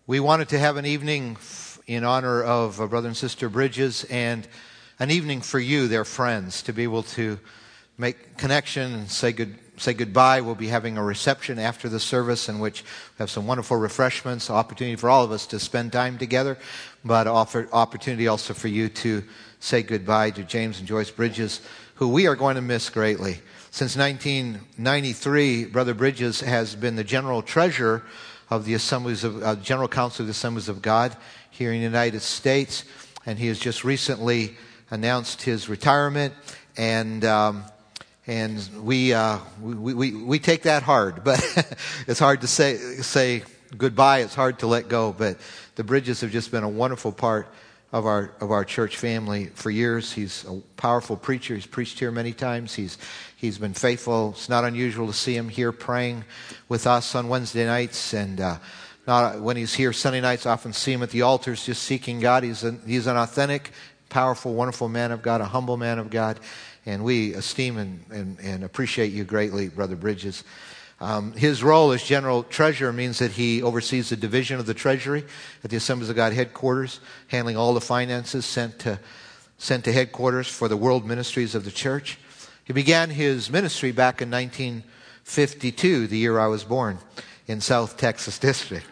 We wanted to have an evening in honor of Brother and Sister Bridges, and an evening for you, their friends, to be able to make connection and say goodbye. We'll be having a reception after the service in which we have some wonderful refreshments, opportunity for all of us to spend time together, but opportunity also for you to say goodbye to James and Joyce Bridges, who we are going to miss greatly. Since 1993, Brother Bridges has been the general treasurer of the Assemblies of General Council of the Assemblies of God here in the United States, and he has just recently announced his retirement, and we take that hard, but it's hard to say goodbye. It's hard to let go, but the Bridges have just been a wonderful part of our church family for years. He's a powerful preacher. He's preached here many times. He's been faithful. It's not unusual to see him here praying with us on Wednesday nights, and not when he's here Sunday nights. I often see him at the altars just seeking God. He's an authentic, powerful, wonderful man of God, a humble man of God, and we esteem and appreciate you greatly, Brother Bridges. His role as general treasurer means that he oversees the division of the treasury at the Assemblies of God headquarters, handling all the finances sent to headquarters for the world ministries of the church. He began his ministry back in 1952, the year I was born, in South Texas District.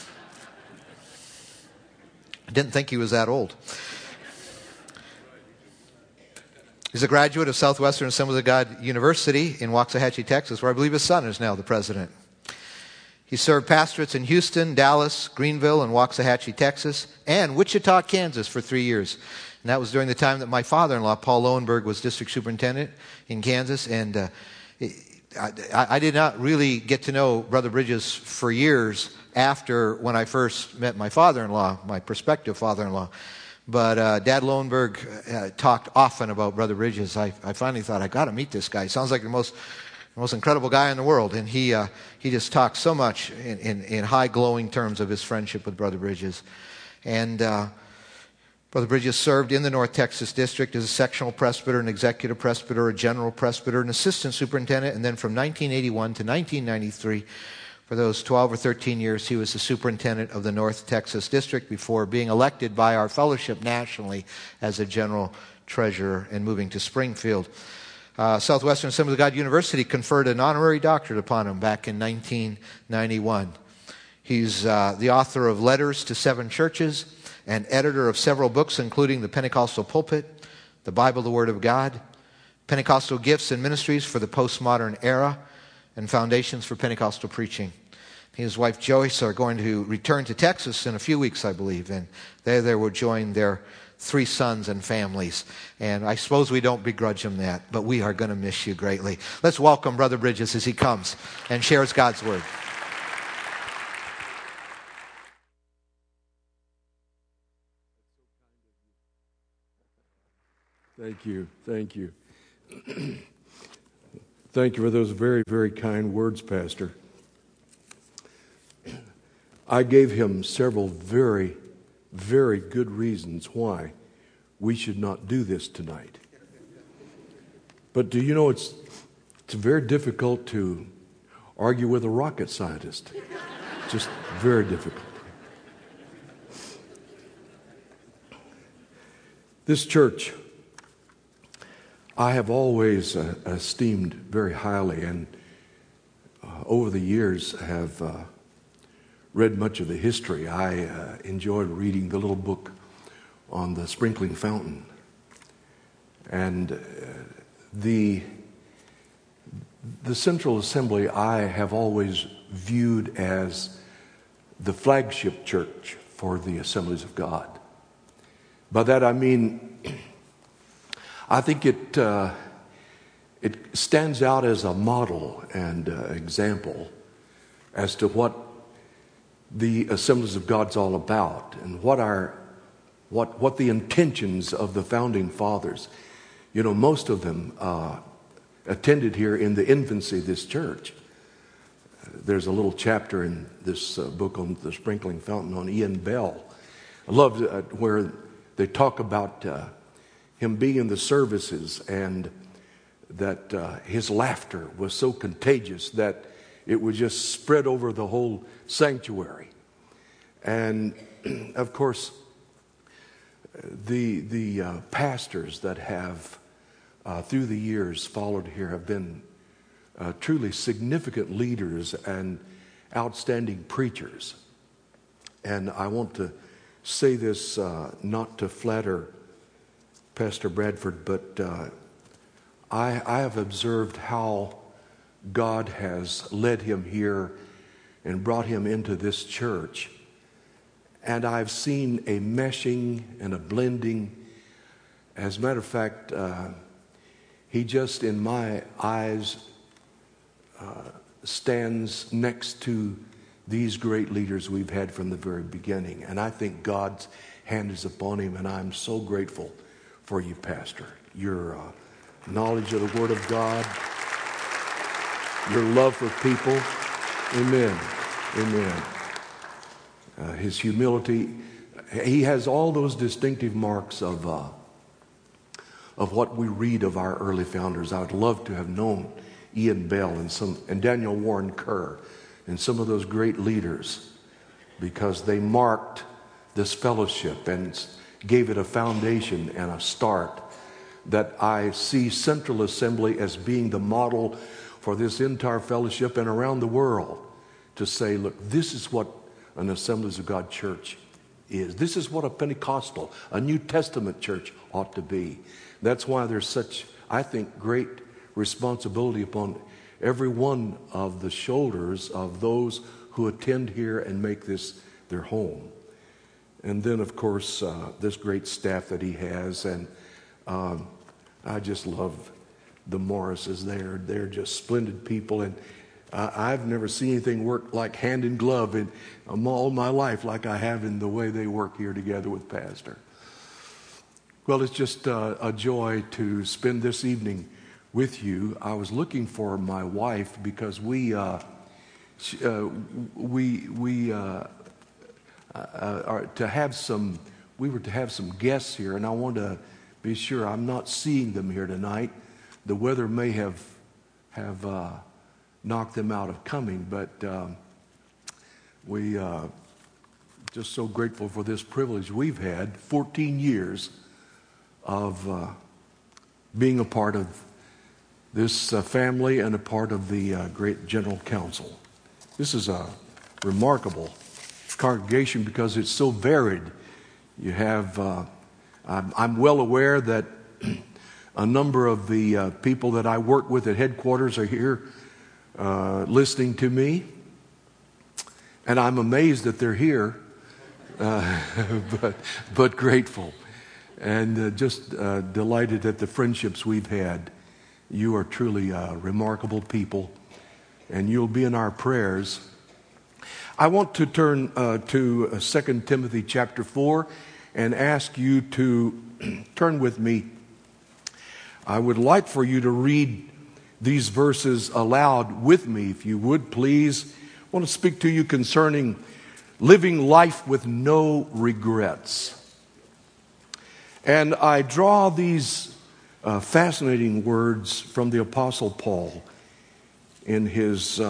I didn't think he was that old. He's a graduate of Southwestern Assemblies of God University in Waxahachie, Texas, where I believe his son is now the president. He served pastorates in Houston, Dallas, Greenville, and Waxahachie, Texas, and Wichita, Kansas for 3 years. And that was during the time that my father-in-law, Paul Lowenberg, was district superintendent in Kansas. And I did not really get to know Brother Bridges for years after when I first met my father-in-law, my prospective father-in-law. But Dad Lowenberg talked often about Brother Bridges. I finally thought, I got to meet this guy. He sounds like the most incredible guy in the world. And he just talked so much in high glowing terms of his friendship with Brother Bridges. And Brother Bridges served in the North Texas District as a sectional presbyter, an executive presbyter, a general presbyter, an assistant superintendent, and then from 1981 to 1993, for those 12 or 13 years, he was the superintendent of the North Texas District before being elected by our fellowship nationally as a general treasurer and moving to Springfield. Southwestern Assemblies of God University conferred an honorary doctorate upon him back in 1991. He's the author of Letters to 7 Churches and editor of several books, including The Pentecostal Pulpit, The Bible, the Word of God, Pentecostal Gifts and Ministries for the Postmodern Era, and Foundations for Pentecostal Preaching. He and his wife Joyce are going to return to Texas in a few weeks, I believe, and they will join their 3 sons and families. And I suppose we don't begrudge him that, but we are going to miss you greatly. Let's welcome Brother Bridges as he comes and shares God's Word. Thank you. Thank you. Thank you for those very, very kind words, Pastor. I gave him several very, very good reasons why we should not do this tonight. But do you know it's very difficult to argue with a rocket scientist. Just very difficult. This church, I have always esteemed very highly, and over the years have read much of the history. I enjoyed reading the little book on the sprinkling fountain, and the Central Assembly I have always viewed as the flagship church for the Assemblies of God. By that I mean, I think it stands out as a model and example as to what the Assemblies of God's all about and what the intentions of the founding fathers. You know, most of them attended here in the infancy of this church. There's a little chapter in this book on the sprinkling fountain on Ian Bell. I love where they talk about him being in the services and that his laughter was so contagious that it would just spread over the whole sanctuary. And of course, the pastors that have through the years followed here have been truly significant leaders and outstanding preachers. And I want to say this not to flatter Pastor Bradford, but I have observed how God has led him here and brought him into this church. And I've seen a meshing and a blending. As a matter of fact, he just, in my eyes, stands next to these great leaders we've had from the very beginning. And I think God's hand is upon him, and I'm so grateful for you, Pastor. Your knowledge of the Word of God, your love for people. Amen. Amen. His humility. He has all those distinctive marks of what we read of our early founders. I would love to have known Ian Bell and Daniel Warren Kerr and some of those great leaders, because they marked this fellowship and gave it a foundation and a start that I see Central Assembly as being the model for this entire fellowship and around the world, to say, look, this is what an Assemblies of God church is. This is what a Pentecostal, a New Testament church ought to be. That's why there's such, I think, great responsibility upon every one of the shoulders of those who attend here and make this their home. And then, of course, this great staff that he has. And I just love the Morrises. They're just splendid people. And I've never seen anything work like hand in glove in all my life like I have in the way they work here together with Pastor. Well, it's just a joy to spend this evening with you. I was looking for my wife because we are to have some guests here, and I want to be sure I'm not seeing them here tonight. The weather may have knocked them out of coming, but we just so grateful for this privilege we've had 14 years of being a part of this family and a part of the great General Council. This is a remarkable congregation because it's so varied. You have, I'm well aware that a number of the people that I work with at headquarters are here listening to me, and I'm amazed that they're here, but grateful and just delighted at the friendships we've had. You are truly remarkable people, and you'll be in our prayers. I want to turn to 2 Timothy chapter 4 and ask you to turn with me. I would like for you to read these verses aloud with me, if you would, please. I want to speak to you concerning living life with no regrets. And I draw these fascinating words from the Apostle Paul in his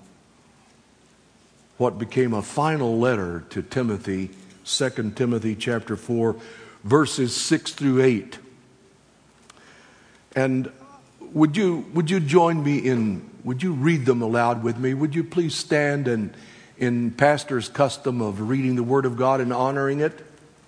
what became a final letter to Timothy, 2 Timothy chapter 4, verses 6 through 8. And would you join me would you read them aloud with me? Would you please stand and in pastor's custom of reading the Word of God and honoring it?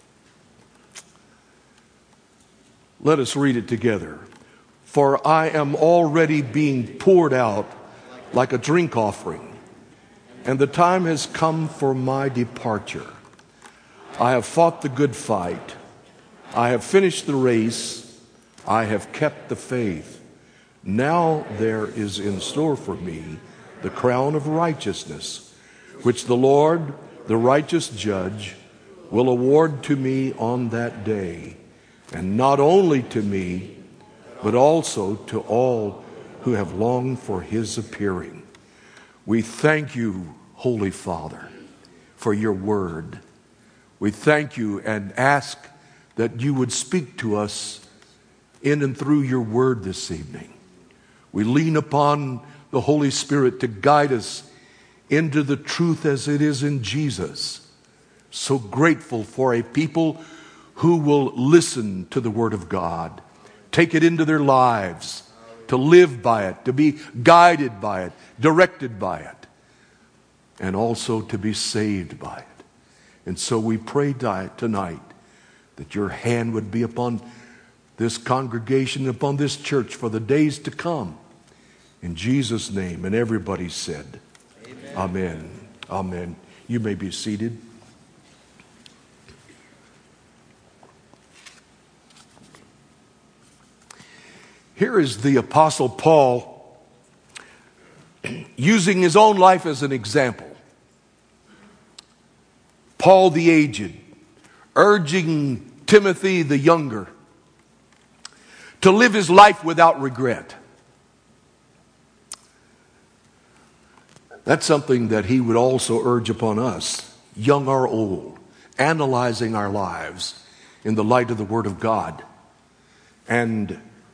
Let us read it together. For I am already being poured out like a drink offering, and the time has come for my departure. I have fought the good fight. I have finished the race. I have kept the faith. Now there is in store for me the crown of righteousness, which the Lord, the righteous judge, will award to me on that day, and not only to me, but also to all who have longed for his appearing. We thank you, Holy Father, for your word. We thank you and ask that you would speak to us in and through your word this evening. We lean upon the Holy Spirit to guide us into the truth as it is in Jesus. So grateful for a people who will listen to the Word of God, take it into their lives, to live by it, to be guided by it, directed by it, and also to be saved by it. And so we pray tonight that your hand would be upon this congregation, upon this church for the days to come. In Jesus' name. And everybody said, Amen. Amen. Amen. You may be seated. Here is the Apostle Paul using his own life as an example. Paul the aged, urging Timothy the younger to live his life without regret. That's something that he would also urge upon us, young or old, analyzing our lives in the light of the Word of God and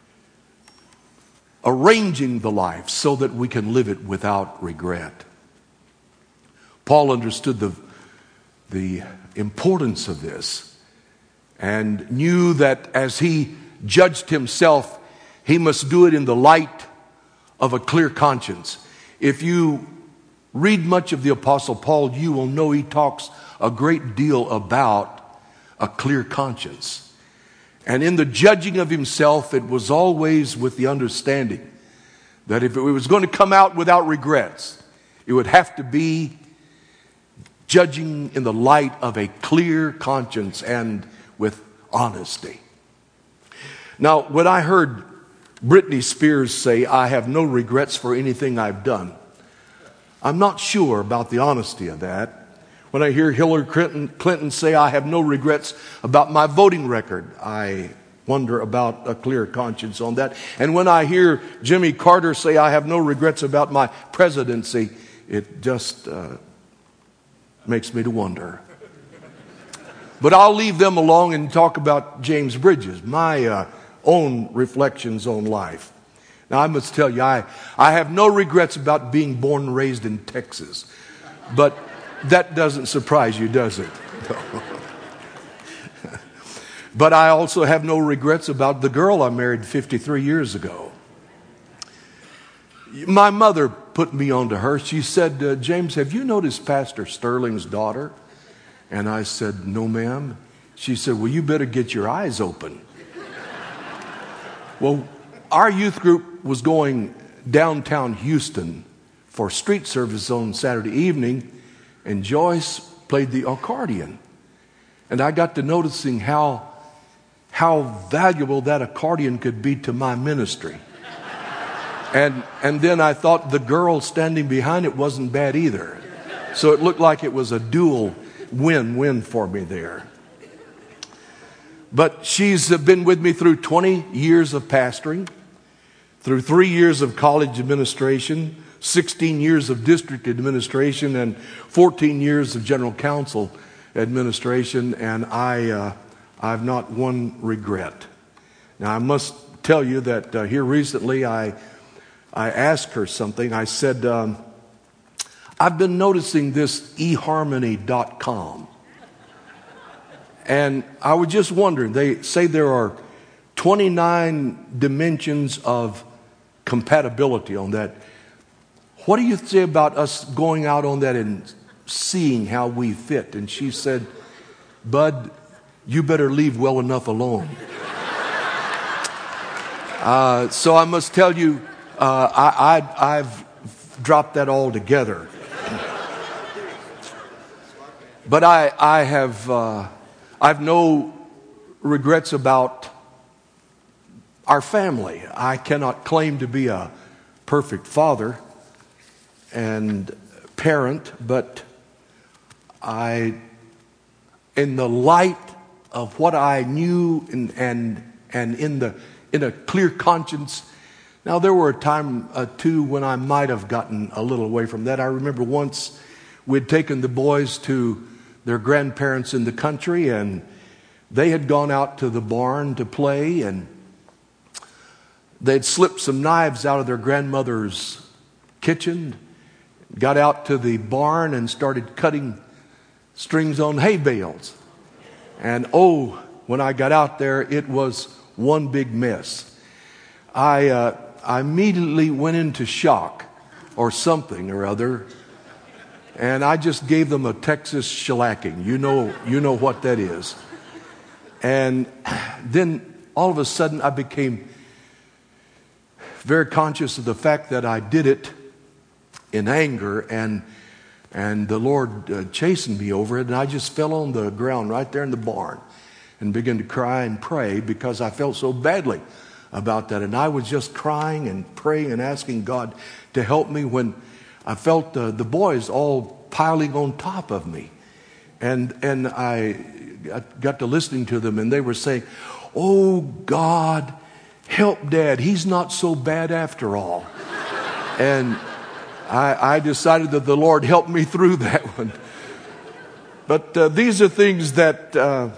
arranging the life so that we can live it without regret. Paul understood the importance of this and knew that as he judged himself, he must do it in the light of a clear conscience. If you read much of the Apostle Paul, you will know he talks a great deal about a clear conscience. And in the judging of himself, it was always with the understanding that if it was going to come out without regrets, it would have to be judging in the light of a clear conscience and with honesty. Now, when I heard Britney Spears say, "I have no regrets for anything I've done," I'm not sure about the honesty of that. When I hear Hillary Clinton say, "I have no regrets about my voting record," I wonder about a clear conscience on that. And when I hear Jimmy Carter say, "I have no regrets about my presidency," it just makes me to wonder. But I'll leave them alone and talk about James Bridges, my own reflections on life. Now, I must tell you, I have no regrets about being born and raised in Texas. But that doesn't surprise you, does it? But I also have no regrets about the girl I married 53 years ago. My mother put me onto her. She said, "James, have you noticed Pastor Sterling's daughter?" And I said, "No, ma'am." She said, "Well, you better get your eyes open." Well, our youth group was going downtown Houston for street service on Saturday evening, and Joyce played the accordion. And I got to noticing how valuable that accordion could be to my ministry. And then I thought the girl standing behind it wasn't bad either. So it looked like it was a dual win-win for me there. But she's been with me through 20 years of pastoring, through 3 years of college administration, 16 years of district administration, and 14 years of general council administration, and I've not one regret. Now, I must tell you that here recently I asked her something. I said, "I've been noticing this eHarmony.com. And I was just wondering, they say there are 29 dimensions of compatibility on that. What do you say about us going out on that and seeing how we fit?" And she said, "Bud, you better leave well enough alone." So I must tell you, I've dropped that altogether. But I've no regrets about our family. I cannot claim to be a perfect father and parent, but in the light of what I knew and in a clear conscience. Now, there were a time too when I might have gotten a little away from that. I remember once we'd taken the boys to their grandparents in the country, and they had gone out to the barn to play, and they'd slipped some knives out of their grandmother's kitchen, got out to the barn and started cutting strings on hay bales. And oh, when I got out there, it was one big mess. I immediately went into shock or something or other, and I just gave them a Texas shellacking. You know what that is. And then all of a sudden I became very conscious of the fact that I did it in anger, and the Lord chastened me over it, and I just fell on the ground right there in the barn and began to cry and pray because I felt so badly about that. And I was just crying and praying and asking God to help me when I felt the boys all piling on top of me. And I got to listening to them, and they were saying, "Oh, God, help Dad. He's not so bad after all." And I decided that the Lord helped me through that one. But these are things that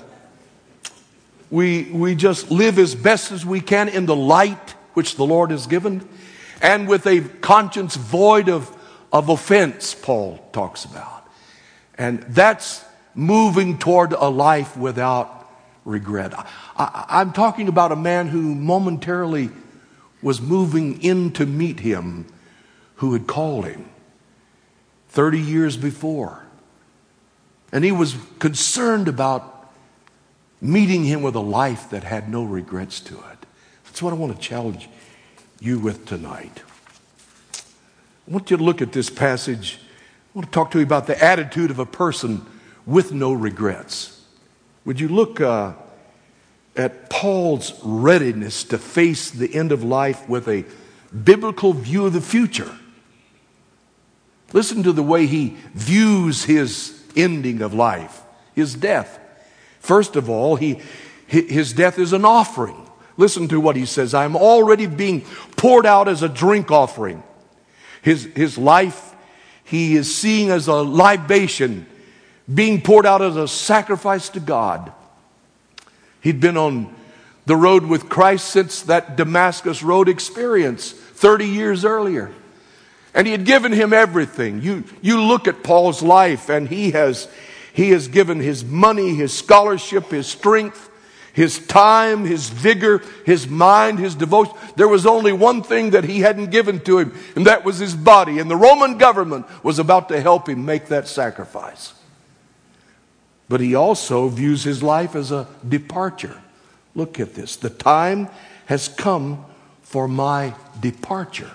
we just live as best as we can in the light which the Lord has given, and with a conscience void of offense, Paul talks about. And that's moving toward a life without regret. I'm talking about a man who momentarily was moving in to meet him who had called him 30 years before. And he was concerned about meeting him with a life that had no regrets to it. That's what I want to challenge you with tonight. I want you to look at this passage. I want to talk to you about the attitude of a person with no regrets. Would you look at Paul's readiness to face the end of life with a biblical view of the future? Listen to the way he views his ending of life, his death. First of all, his death is an offering. Listen to what he says. "I'm already being poured out as a drink offering." His life, he is seeing as a libation, being poured out as a sacrifice to God. He'd been on the road with Christ since that Damascus Road experience 30 years earlier. And he had given him everything. You look at Paul's life, and he has given his money, his scholarship, his strength, his time, his vigor, his mind, his devotion. There was only one thing that he hadn't given to him, and that was his body. And the Roman government was about to help him make that sacrifice. But he also views his life as a departure. Look at this. "The time has come for my departure."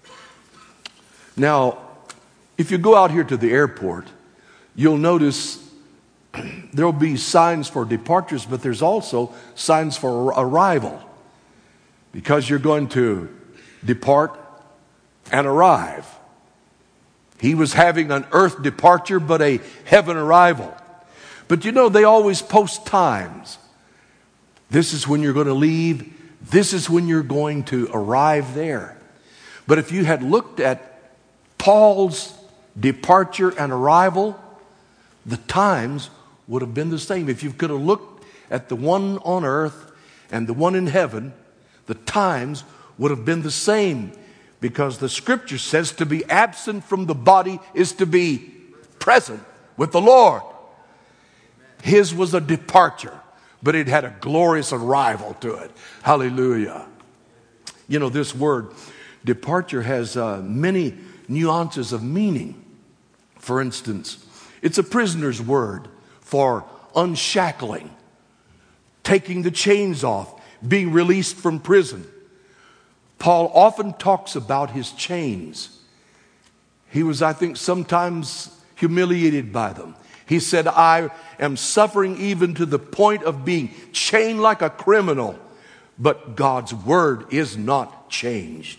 Now, if you go out here to the airport, you'll notice there'll be signs for departures, but there's also signs for arrival, because you're going to depart and arrive. He was having an earth departure, but a heaven arrival. But you know, they always post times. This is when you're going to leave. This is when you're going to arrive there. But if you had looked at Paul's departure and arrival, the times would have been the same. If you could have looked at the one on earth and the one in heaven, the times would have been the same, because the scripture says to be absent from the body is to be present with the Lord. His was a departure, but it had a glorious arrival to it. Hallelujah. You know, this word departure has many nuances of meaning. For instance, it's a prisoner's word for unshackling, taking the chains off, being released from prison. Paul often talks about his chains. He was, I think, sometimes humiliated by them. He said, "I am suffering even to the point of being chained like a criminal." But God's word is not chained.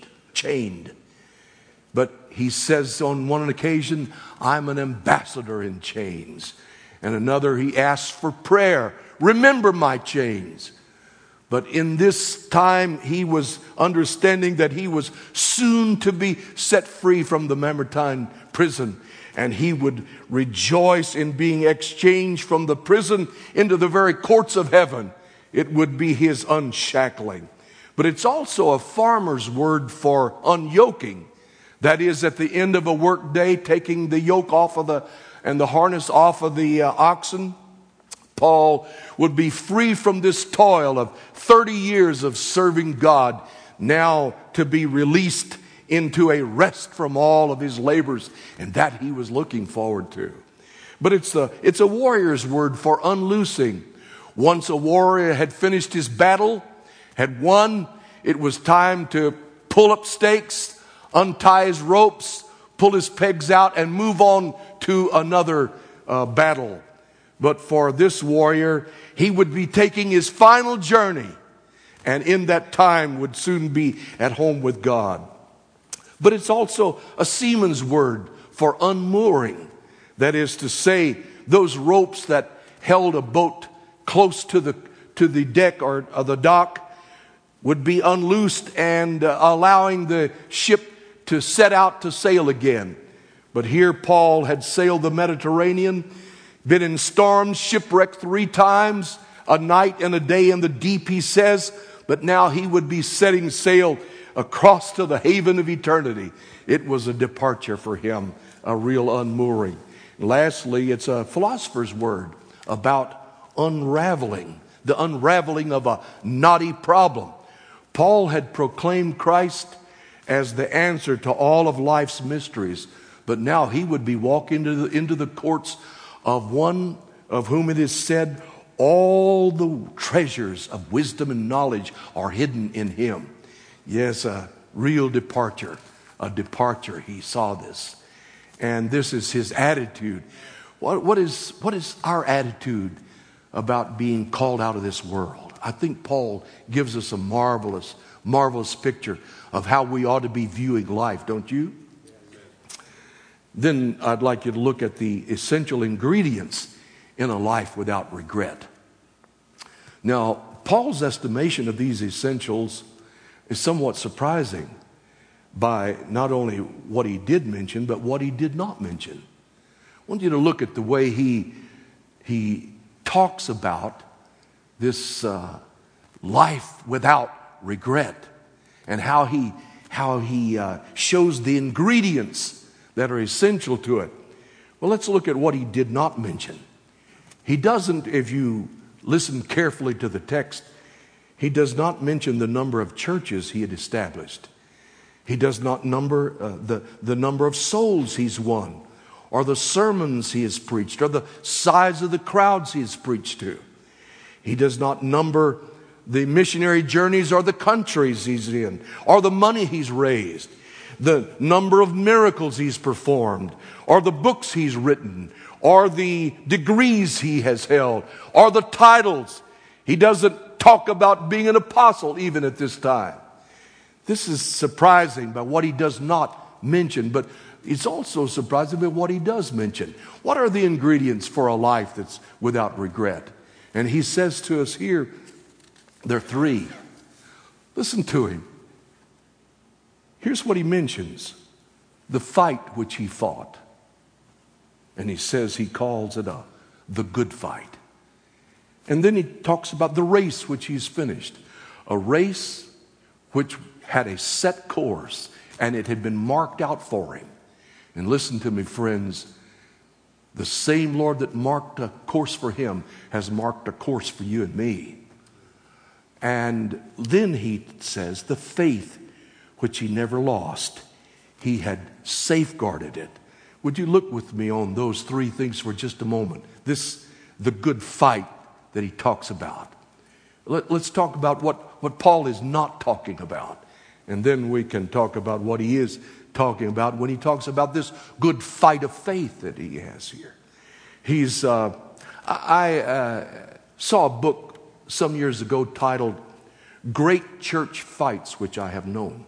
But he says on one occasion, "I'm an ambassador in chains." And another, he asks for prayer. "Remember my chains." But in this time, he was understanding that he was soon to be set free from the Mamertine prison. And he would rejoice in being exchanged from the prison into the very courts of heaven. It would be his unshackling. But it's also a farmer's word for unyoking. That is, at the end of a work day, taking the yoke off of and the harness off of the oxen, Paul would be free from this toil of 30 years of serving God, now to be released into a rest from all of his labors, and that he was looking forward to. But it's a warrior's word for unloosing. Once a warrior had finished his battle, had won, it was time to pull up stakes, untie his ropes, pull his pegs out, and move on to another battle. But for this warrior, he would be taking his final journey, and in that time would soon be at home with God. But it's also a seaman's word for unmooring. That is to say, those ropes that held a boat close to the deck or the dock would be unloosed and allowing the ship to set out to sail again. But here Paul had sailed the Mediterranean, been in storms, shipwrecked 3 times, a night and a day in the deep, he says, but now he would be setting sail across to the haven of eternity. It was a departure for him, a real unmooring. Lastly, it's a philosopher's word about unraveling, the unraveling of a knotty problem. Paul had proclaimed Christ as the answer to all of life's mysteries, but now he would be walking into the courts of one of whom it is said, all the treasures of wisdom and knowledge are hidden in him. Yes, a real departure, he saw this. And this is his attitude. What is our attitude about being called out of this world? I think Paul gives us a marvelous picture of how we ought to be viewing life, don't you? Then I'd like you to look at the essential ingredients in a life without regret. Now, Paul's estimation of these essentials is somewhat surprising by not only what he did mention, but what he did not mention. I want you to look at the way he talks about this life without regret, and how he shows the ingredients that are essential to it. Well, let's look at what he did not mention. He doesn't, if you listen carefully to the text, he does not mention the number of churches he had established. He does not number the number of souls he's won, or the sermons he has preached, or the size of the crowds he has preached to. He does not number the missionary journeys or the countries he's in, or the money he's raised, the number of miracles he's performed, or the books he's written, or the degrees he has held, or the titles. He doesn't talk about being an apostle even at this time. This is surprising by what he does not mention, but it's also surprising by what he does mention. What are the ingredients for a life that's without regret? And he says to us here, there are 3. Listen to him. Here's what he mentions: the fight which he fought. And he says he calls it the good fight. And then he talks about the race which he's finished. A race which had a set course, and it had been marked out for him. And listen to me, friends. The same Lord that marked a course for him has marked a course for you and me. And then he says the faith which he never lost, he had safeguarded it. Would you look with me on those 3 things for just a moment? The good fight that he talks about. Let's talk about what Paul is not talking about. And then we can talk about what he is talking about when he talks about this good fight of faith that he has here. I saw a book some years ago titled Great Church Fights Which I Have Known.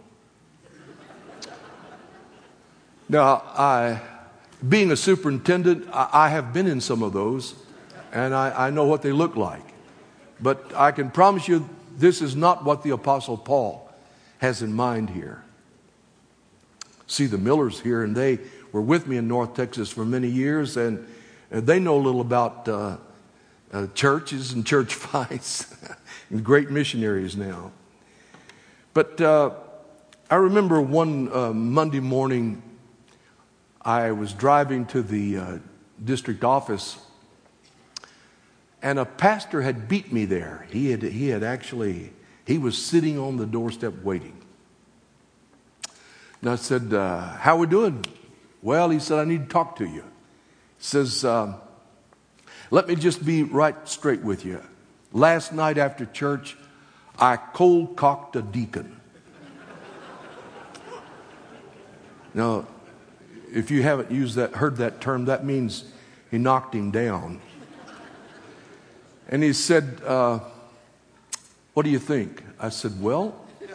Now, being a superintendent, I have been in some of those, and I know what they look like. But I can promise you this is not what the Apostle Paul has in mind here. See the Millers here, and they were with me in North Texas for many years, and they know a little about churches and church fights. And great missionaries now. But I remember one Monday morning, I was driving to the district office, and a pastor had beat me there. He was sitting on the doorstep waiting. And I said, how we doing? Well, he said, I need to talk to you. He says, let me just be right straight with you. Last night after church, I cold-cocked a deacon. Now, if you haven't heard that term, that means he knocked him down. And he said, what do you think? I said, well,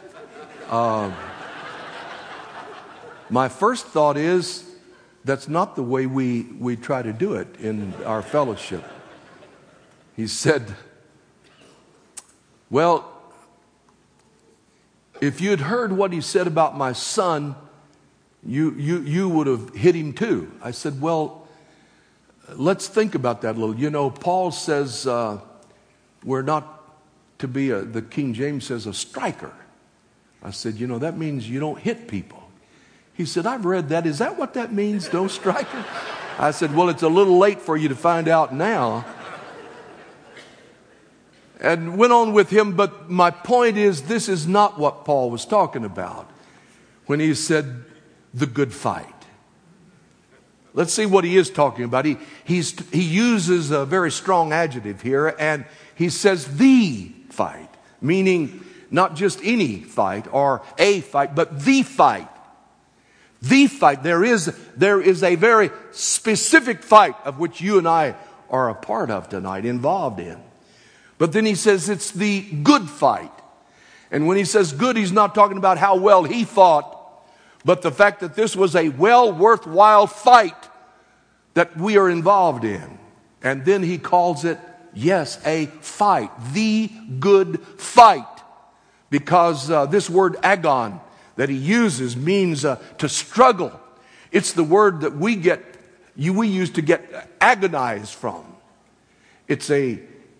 my first thought is that's not the way we try to do it in our fellowship. He said, well, if you'd heard what he said about my son, you would have hit him too. I said, well, let's think about that a little. You know, Paul says we're not to be the King James says a striker. I said, you know, that means you don't hit people. He said, I've read that. Is that what that means, no striker? I said, well, it's a little late for you to find out now. And went on with him, but my point is this is not what Paul was talking about when he said the good fight. Let's see what he is talking about. He uses a very strong adjective here, and he says the fight, meaning not just any fight or a fight, but the fight. The fight. There is a very specific fight of which you and I are a part of tonight, involved in. But then he says it's the good fight. And when he says good, he's not talking about how well he fought, but the fact that this was a worthwhile fight that we are involved in. And then he calls it, yes, a fight. The good fight. Because this word agon that he uses means to struggle. It's the word that we use to get agonized from. It's a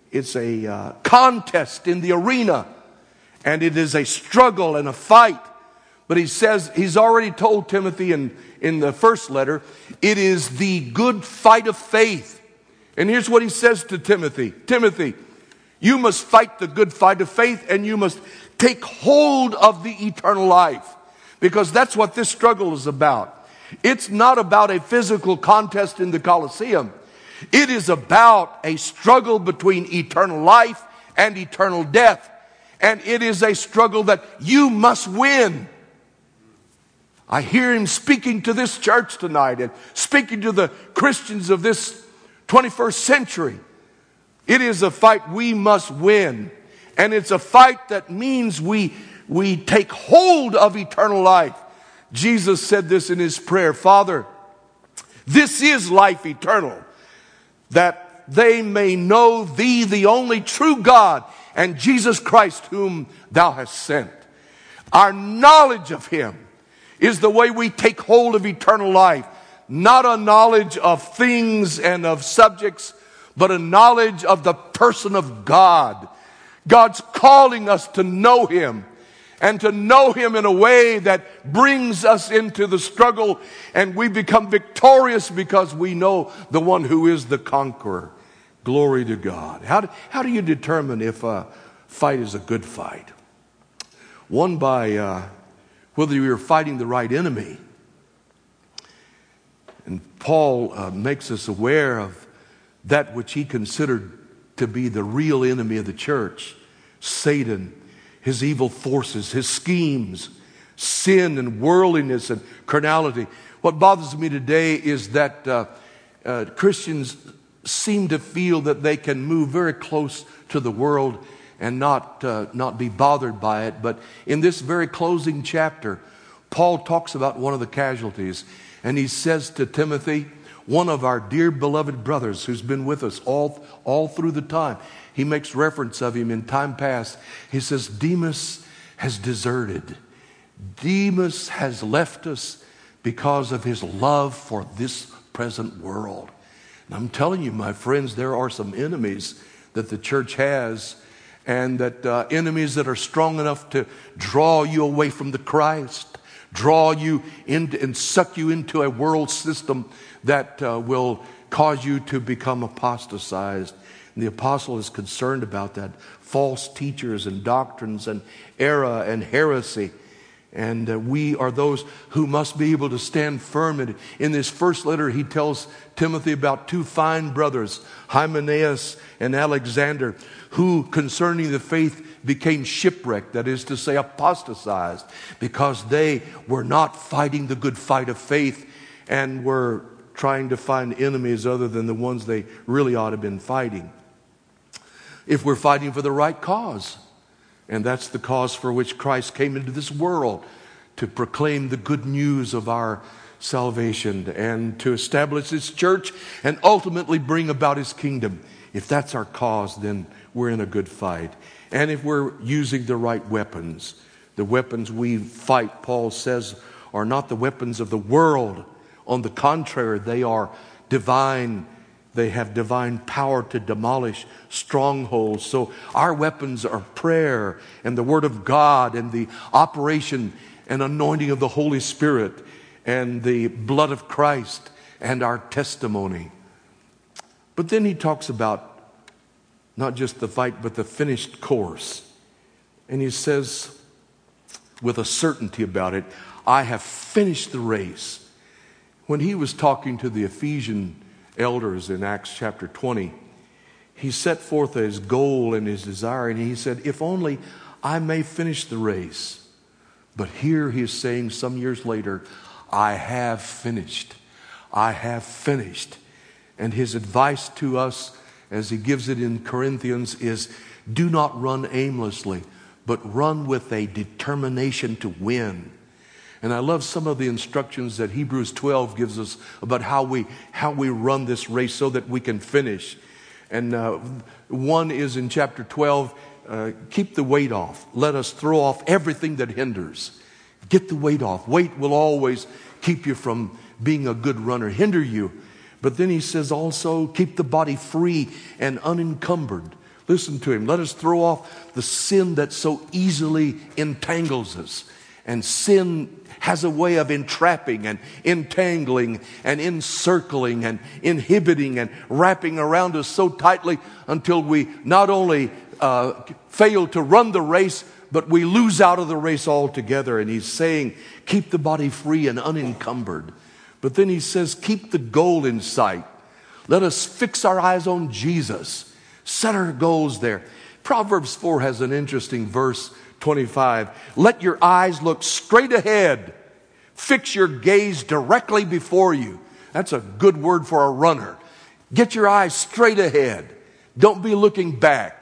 contest in the arena, and it is a struggle and a fight. But he says, he's already told Timothy in the first letter, it is the good fight of faith. And here's what he says to Timothy. Timothy, you must fight the good fight of faith, and you must take hold of the eternal life. Because that's what this struggle is about. It's not about a physical contest in the Colosseum. It is about a struggle between eternal life and eternal death. And it is a struggle that you must win. I hear him speaking to this church tonight and speaking to the Christians of this 21st century. It is a fight we must win. And it's a fight that means we take hold of eternal life. Jesus said this in his prayer, Father, this is life eternal, that they may know thee, the only true God, and Jesus Christ whom thou hast sent. Our knowledge of him is the way we take hold of eternal life. Not a knowledge of things and of subjects, but a knowledge of the person of God. God's calling us to know him, and to know him in a way that brings us into the struggle, and we become victorious because we know the one who is the conqueror. Glory to God. How do you determine if a fight is a good fight? One, by whether you're fighting the right enemy. And Paul makes us aware of that which he considered to be the real enemy of the church, Satan, his evil forces, his schemes, sin and worldliness and carnality. What bothers me today is that Christians seem to feel that they can move very close to the world and not be bothered by it. But in this very closing chapter, Paul talks about one of the casualties, and he says to Timothy, one of our dear beloved brothers who's been with us all through the time. He makes reference of him in time past. He says, Demas has deserted. Demas has left us because of his love for this present world. And I'm telling you, my friends, there are some enemies that the church has, and that enemies that are strong enough to draw you away from the Christ, draw you into and suck you into a world system that will cause you to become apostatized. And the apostle is concerned about that. False teachers and doctrines and error and heresy. And we are those who must be able to stand firm. And in this first letter, he tells Timothy about two fine brothers, Hymenaeus and Alexander, who concerning the faith became shipwrecked, that is to say, apostatized, because they were not fighting the good fight of faith and were trying to find enemies other than the ones they really ought to have been fighting. If we're fighting for the right cause, and that's the cause for which Christ came into this world, to proclaim the good news of our salvation and to establish His church and ultimately bring about His kingdom. If that's our cause, then we're in a good fight. And if we're using the right weapons, the weapons we fight, Paul says, are not the weapons of the world. On the contrary, they are divine. They have divine power to demolish strongholds. So our weapons are prayer and the Word of God and the operation and anointing of the Holy Spirit and the blood of Christ and our testimony. But then he talks about not just the fight, but the finished course. And he says with a certainty about it, I have finished the race. When he was talking to the Ephesian elders in Acts chapter 20, he set forth his goal and his desire, and he said, if only I may finish the race. But here he is saying some years later, I have finished. I have finished. And his advice to us, as he gives it in Corinthians, is do not run aimlessly, but run with a determination to win. And I love some of the instructions that Hebrews 12 gives us about how we run this race so that we can finish. And one is in chapter 12, keep the weight off. Let us throw off everything that hinders. Get the weight off. Weight will always keep you from being a good runner, hinder you. But then he says also, keep the body free and unencumbered. Listen to him. Let us throw off the sin that so easily entangles us. And sin has a way of entrapping and entangling and encircling and inhibiting and wrapping around us so tightly until we not only fail to run the race, but we lose out of the race altogether. And he's saying, keep the body free and unencumbered. But then he says, keep the goal in sight. Let us fix our eyes on Jesus. Set our goals there. Proverbs 4 has an interesting verse, 25. Let your eyes look straight ahead. Fix your gaze directly before you. That's a good word for a runner. Get your eyes straight ahead. Don't be looking back.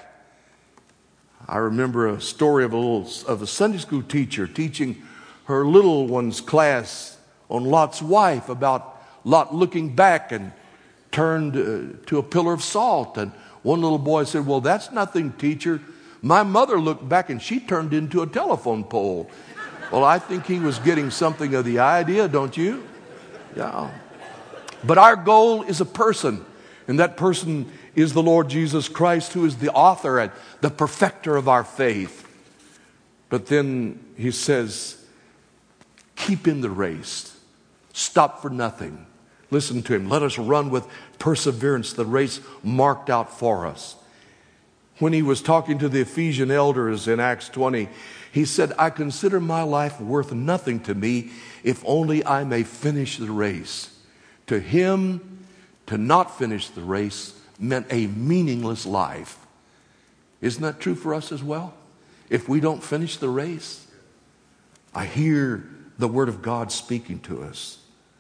I remember a story of a Sunday school teacher teaching her little one's class on Lot's wife about Lot looking back and turned to a pillar of salt. And one little boy said, well, that's nothing, teacher. My mother looked back and she turned into a telephone pole. Well, I think he was getting something of the idea, don't you? Yeah. But our goal is a person, and that person is the Lord Jesus Christ, who is the author and the perfecter of our faith. But then he says, keep in the race. Stop for nothing. Listen to him. Let us run with perseverance the race marked out for us. When he was talking to the Ephesian elders in Acts 20, he said, I consider my life worth nothing to me if only I may finish the race. To him, to not finish the race meant a meaningless life. Isn't that true for us as well? If we don't finish the race, I hear the word of God speaking to us.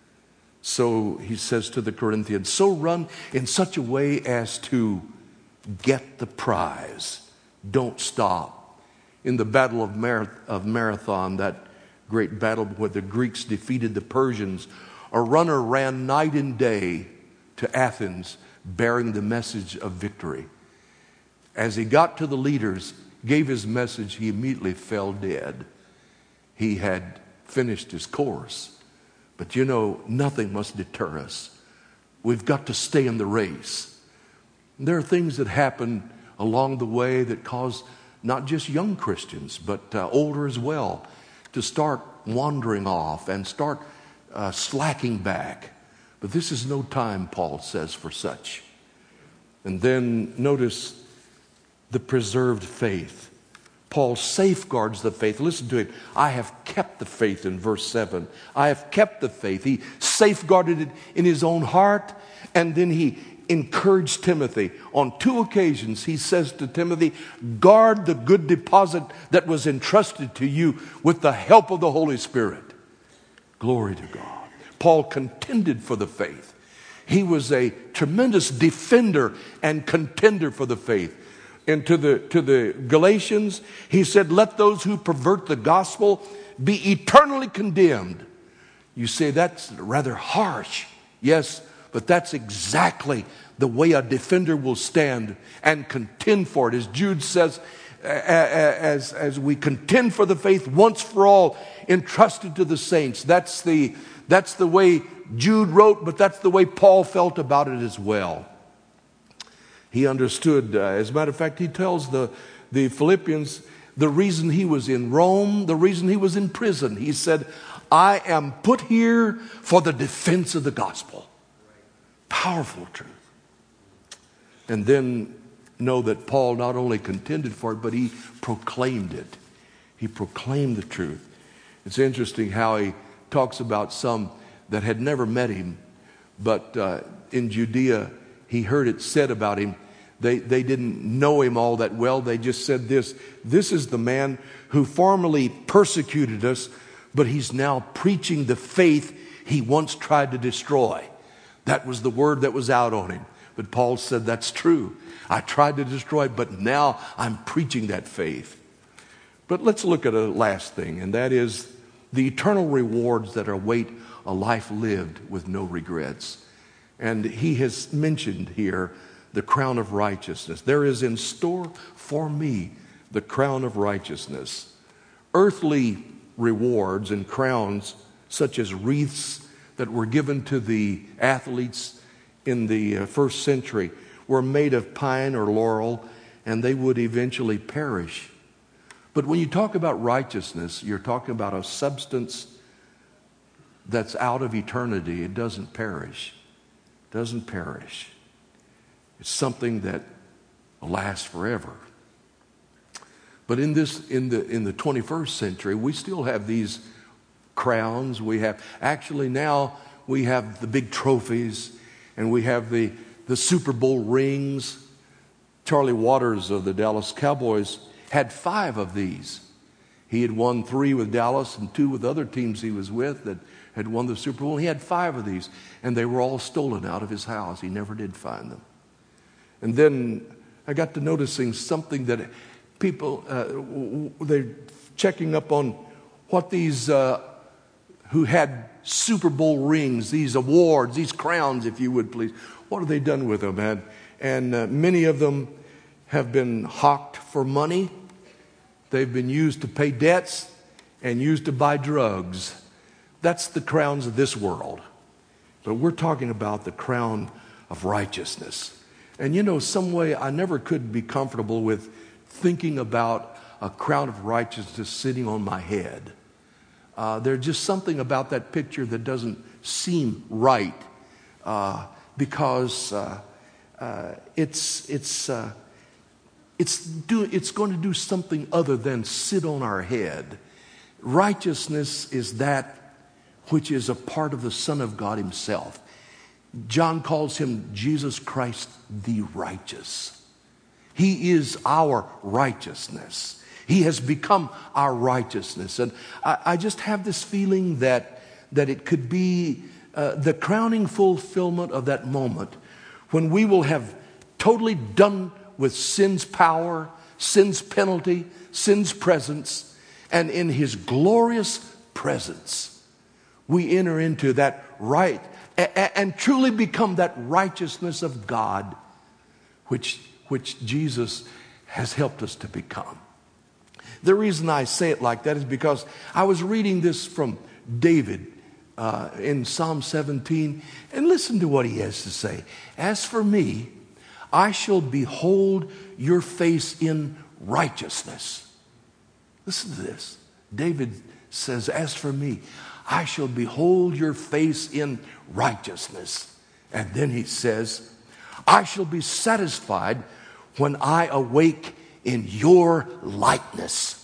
So he says to the Corinthians, so run in such a way as to get the prize. Don't stop. In the Battle of Marathon, that great battle where the Greeks defeated the Persians, a runner ran night and day to Athens bearing the message of victory. As he got to the leaders, gave his message, he immediately fell dead. He had finished his course. But you know, nothing must deter us. We've got to stay in the race. There are things that happen along the way that cause not just young Christians, but older as well, to start wandering off and start slacking back. But this is no time, Paul says, for such. And then notice the preserved faith. Paul safeguards the faith. Listen to it. I have kept the faith in verse 7. I have kept the faith. He safeguarded it in his own heart, and then he encouraged Timothy. On 2 occasions, he says to Timothy, guard the good deposit that was entrusted to you with the help of the Holy Spirit. Glory to God. Paul contended for the faith. He was a tremendous defender and contender for the faith. And to the Galatians, he said, let those who pervert the gospel be eternally condemned. You say that's rather harsh. Yes, but that's exactly the way a defender will stand and contend for it. As Jude says, as we contend for the faith once for all, entrusted to the saints. That's the way Jude wrote, but that's the way Paul felt about it as well. He understood, as a matter of fact, he tells the Philippians the reason he was in Rome, the reason he was in prison. He said, I am put here for the defense of the gospel. Powerful truth. And then know that Paul not only contended for it, but he proclaimed it. He proclaimed the truth. It's interesting how he talks about some that had never met him, but in Judea, he heard it said about him. They didn't know him all that well. They just said this is the man who formerly persecuted us, but he's now preaching the faith he once tried to destroy. That was the word that was out on him. But Paul said, that's true. I tried to destroy it, but now I'm preaching that faith. But let's look at a last thing, and that is the eternal rewards that await a life lived with no regrets. And he has mentioned here the crown of righteousness. There is in store for me the crown of righteousness. Earthly rewards and crowns, such as wreaths that were given to the athletes in the first century, were made of pine or laurel, and they would eventually perish. But when you talk about righteousness, you're talking about a substance that's out of eternity. It doesn't perish. It doesn't perish. It's something that lasts forever. But in the 21st century, we still have these crowns. We have the big trophies, and we have the Super Bowl rings. Charlie Waters of the Dallas Cowboys had 5 of these. He had won 3 with Dallas and 2 with other teams he was with that had won the Super Bowl. He had 5 of these, and they were all stolen out of his house. He never did find them. And then I got to noticing something that people, they're checking up on what these who had Super Bowl rings, these awards, these crowns, if you would please, what have they done with them? And many of them have been hawked for money. They've been used to pay debts and used to buy drugs. That's the crowns of this world. But we're talking about the crown of righteousness. And you know, some way I never could be comfortable with thinking about a crown of righteousness sitting on my head. There's just something about that picture that doesn't seem right, because it's going to do something other than sit on our head. Righteousness is that which is a part of the Son of God himself. John calls him Jesus Christ the righteous. He is our righteousness. He has become our righteousness. And I just have this feeling that it could be the crowning fulfillment of that moment when we will have totally done with sin's power, sin's penalty, sin's presence, and in his glorious presence, we enter into that right and truly become that righteousness of God which Jesus has helped us to become. The reason I say it like that is because I was reading this from David in Psalm 17, and listen to what he has to say. As for me, I shall behold your face in righteousness. Listen to this. David says, as for me, I shall behold your face in righteousness. And then he says, I shall be satisfied when I awake in your likeness.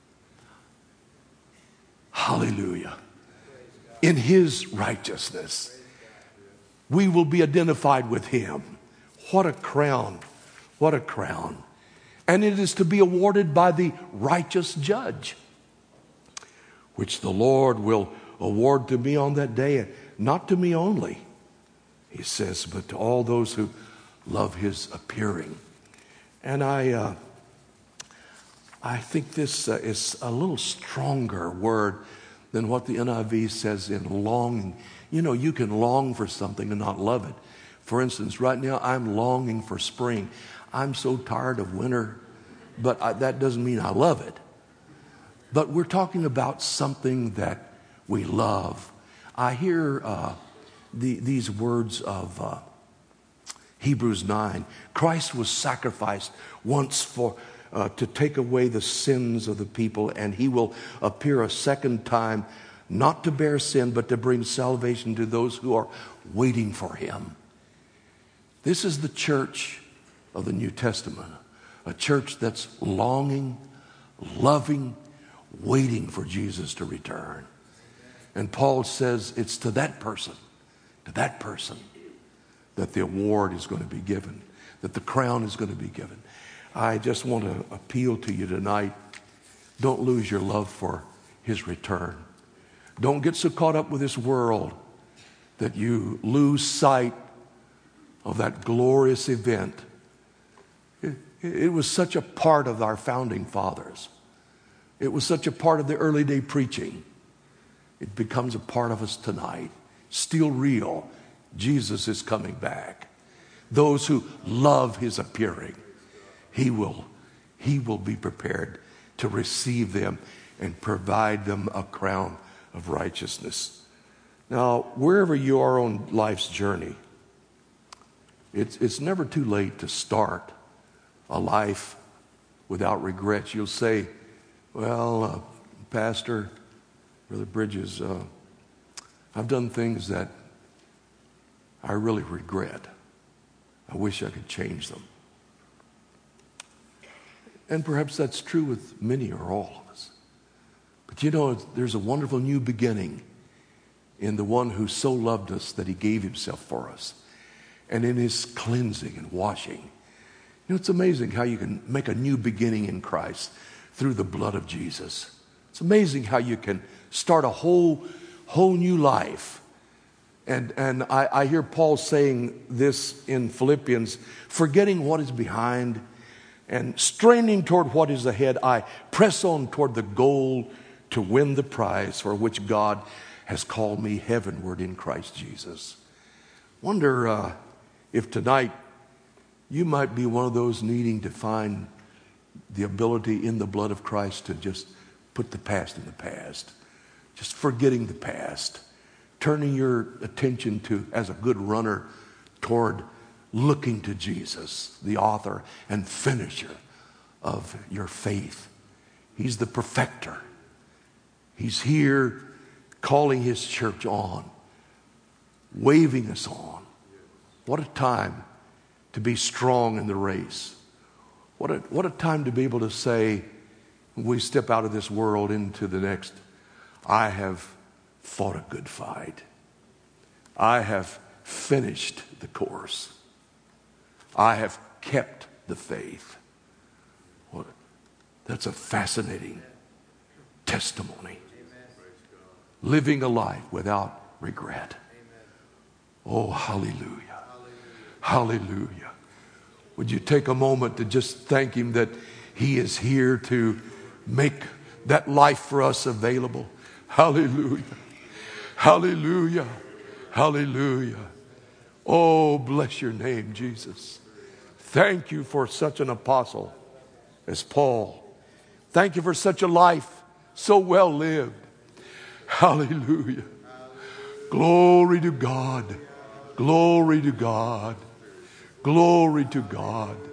Hallelujah. In his righteousness, we will be identified with him. What a crown. What a crown. And it is to be awarded by the righteous judge, which the Lord will award to me on that day, not to me only, he says, but to all those who love his appearing. And I think this is a little stronger word than what the NIV says in longing. You know, you can long for something and not love it. For instance, right now I'm longing for spring. I'm so tired of winter, but that doesn't mean I love it. But we're talking about something that we love. I hear these words of Hebrews 9. Christ was sacrificed once for to take away the sins of the people, and he will appear a second time, not to bear sin, but to bring salvation to those who are waiting for him. This is the church of the New Testament, a church that's longing, loving, waiting for Jesus to return. And Paul says it's to that person, that the award is going to be given, that the crown is going to be given. I just want to appeal to you tonight. Don't lose your love for his return. Don't get so caught up with this world that you lose sight of that glorious event. It was such a part of our founding fathers. It was such a part of the early day preaching. It becomes a part of us tonight. Still real. Jesus is coming back. Those who love his appearing, he will be prepared to receive them and provide them a crown of righteousness. Now, wherever you are on life's journey, it's never too late to start a life without regrets. You'll say, well, Pastor, Brother Bridges, I've done things that I really regret. I wish I could change them. And perhaps that's true with many or all of us. But you know, there's a wonderful new beginning in the one who so loved us that he gave himself for us. And in his cleansing and washing. You know, it's amazing how you can make a new beginning in Christ through the blood of Jesus. It's amazing how you can start a whole new life. And I hear Paul saying this in Philippians, forgetting what is behind and straining toward what is ahead, I press on toward the goal to win the prize for which God has called me heavenward in Christ Jesus. Wonder if tonight you might be one of those needing to find the ability in the blood of Christ to just put the past in the past. Just forgetting the past. Turning your attention to, as a good runner, toward looking to Jesus, the author and finisher of your faith. He's the perfecter. He's here calling his church on, waving us on. What a time to be strong in the race. What a time to be able to say, when we step out of this world into the next, I have fought a good fight. I have finished the course. I have kept the faith. That's a fascinating testimony. Living a life without regret. Oh, hallelujah. Hallelujah. Would you take a moment to just thank him that he is here to make that life for us available? Hallelujah. Hallelujah. Hallelujah. Oh, bless your name, Jesus. Thank you for such an apostle as Paul. Thank you for such a life so well lived. Hallelujah. Glory to God. Glory to God. Glory to God.